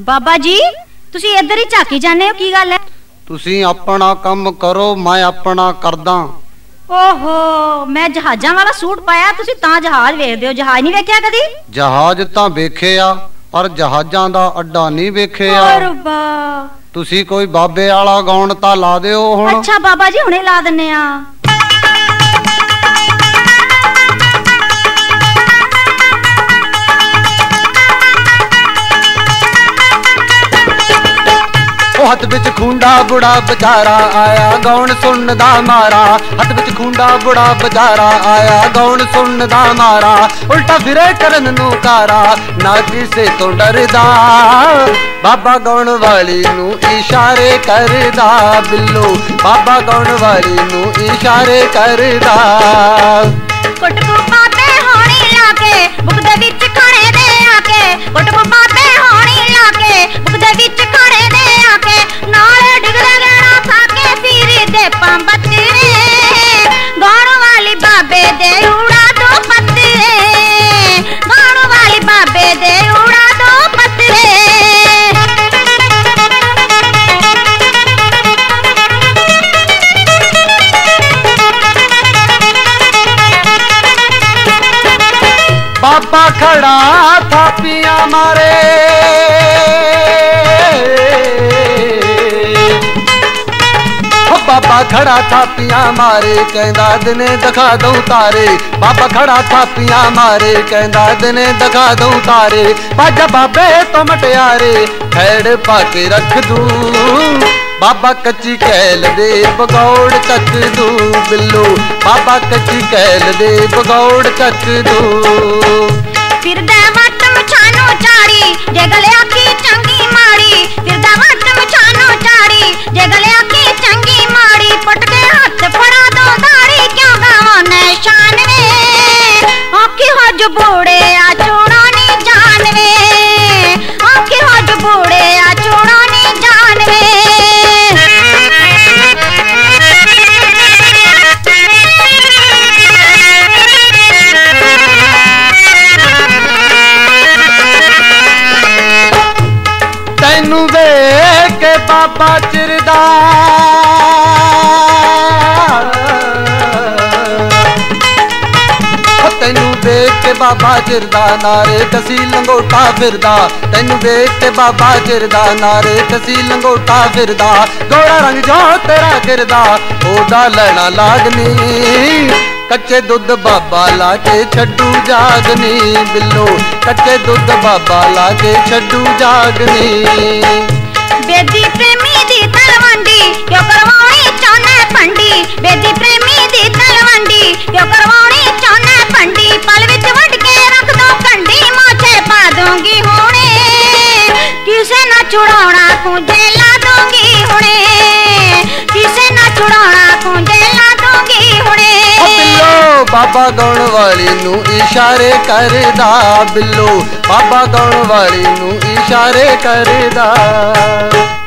बाबा जी तुसी इधर ही झाकी जाने हो, की गल है? तुसी अपना काम करो, मैं अपना करदा। ओहो, मैं जहाजां वाला सूट पाया, तुसी तां जहाज वेखदे हो, जहाज नहीं वेख्या कदी? जहाज तां वेखिया पर जहाजां दा अड्डा नहीं वेखिया। रब्बा, तुसी कोई बाबे वाला गाउन तां ला दिओ हुण। अच्छा बाबा जी हुणे ला दिन्ने आ। हथ बिच खूंडा बुढ़ा बेचारा आया गौन सुनदा मारा। हथ बिच खूंडा बुढ़ा बेचारा आया गौन सुनदा मारा। उल्टा फिरे करन नू कारा ना किसे तो डरदा। बाबा गौन वाली नू इशारे करदा बिल्लो। बाबा गौन वाली नू इशारे करदा। कुटकू बाबे होनी लाके बुक दे विच खड़े दे आके। कुटकू बाबे होनी लाके बुक दे विच खड़े दे आके। नाले डिगदे गहना खाके फिरी दे पंबत्ती रे। गौन वाली बाबे दे उड़ा दो पत्ती रे। गौन वाली बाबे दे उड़ा दो पत्ती रे। बाबा खड़ा था पिया मारे। बाबा खड़ा था पिया मारे कहंदा दिने दिखा दूं तारे। बाबा खड़ा था पिया मारे कहंदा दिने दिखा दूं तारे। बाजा बाबे तो मटियारे खैड़ पाके रख दूं। बाबा कच्ची कैल दे बगौड़ चक दूं बिल्लो। बाबा कच्ची कैल दे बगौड़ चक दूं। फिर वट मछानो चाड़ी जे गलिया की चंगी माड़ी। फिर वट मछानो चाड़ी जे गलिया की चंगी माड़ी। पटके हाथ फड़ा दो दाड़ी क्यों गावो निशान वे। आखी हो जो बूढ़े आ चूड़ो नी जान वे। आखी हो जो बूढ़े आ चूड़ो नी जान वे। तैनू वेख के बाबा चिरदा। तैनू वेख के बाबा चिरदा नारे कसी लंगोटा फिरदा। तैनू वेख के बाबा चिरदा नारे कसी लंगोटा फिरदा। गोरा रंग जो तेरा गिरदा ओदा लैना लागनी। कच्चे दुध बाबा लाके छड्डू जागनी बिल्लो। कच्चे दुध बाबा लाके छड्डू जागनी। बेदी प्रेमी दी तलवंडी क्यों करवानी चाहने पंडी। बेदी प्रेमी दी तलवंडी क्यों करवानी चाहने पंडी। पल विच वड के रख दो कंडी माथे पा दूंगी हुणे। किसे ना छुड़ाउणा कुंजे ला दूंगी हुणे। किसे ना छुड़ाउणा कुंजे ला दूंगी हुणे। बाबा गौन वाली नू इशारे करदा बिल्लो। बाबा गौन वाली नू इशारे करदा।